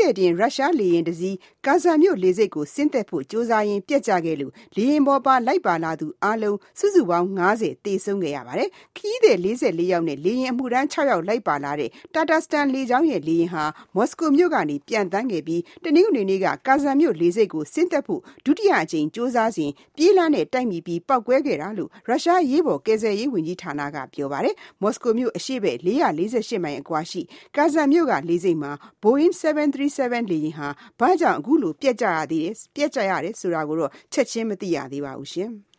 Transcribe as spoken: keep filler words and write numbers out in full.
သည်တင်ရုရှားလေယာဉ်တစ်စီးဂါဇာမြို့လေဆိပ်ကိုဆင်းသက်ဖို့ကြိုးစားရင်းပျက်ကျခဲ့လို့လေယာဉ်ပေါ်ပါလိုက်ပါလာသူအားလုံးစုစုပေါင်း၅၀သေဆုံးခဲ့ရပါတယ်။ခရီးသည်၄၄ယောက်နဲ့လေယာဉ်အမှုထမ်း၆ယောက်လိုက်ပါလာတဲ့ Tatarstan လေကြောင်းရဲ့လေယာဉ်ဟာမော်စကိုမြို့ကနေပြန်တန်းခဲ့ပြီးတနင်္ဂနွေနေ့ကဂါဇာမြို့လေဆိပ်ကိုဆင်းသက်ဖို့ဒုတိယအကြိမ်ကြိုးစားစဉ်ပြေးလမ်းနဲ့တိုက်မိပြီးပောက်ကွဲခဲ့တာလို့ရုရှားရေးပေါ်ကယ်ဆယ်ရေးဝန်ကြီးဌာနကပြောပါတယ်။မော်စကိုမြို့အရှေ့ဘက်၄၄၈မိုင်အကွာရှိဂါဇာမြို့ကလေဆိပ်မှာ Boeing seven thirty-seven လေယာဉ်ဟာဘာကြောင့်အခုလိုပျက်ကျရသေးတယ်ပျက်ကျရတယ်ဆိုတာကိုတော့ချက်ချင်းမသိရသေးပါဘူးရှင်။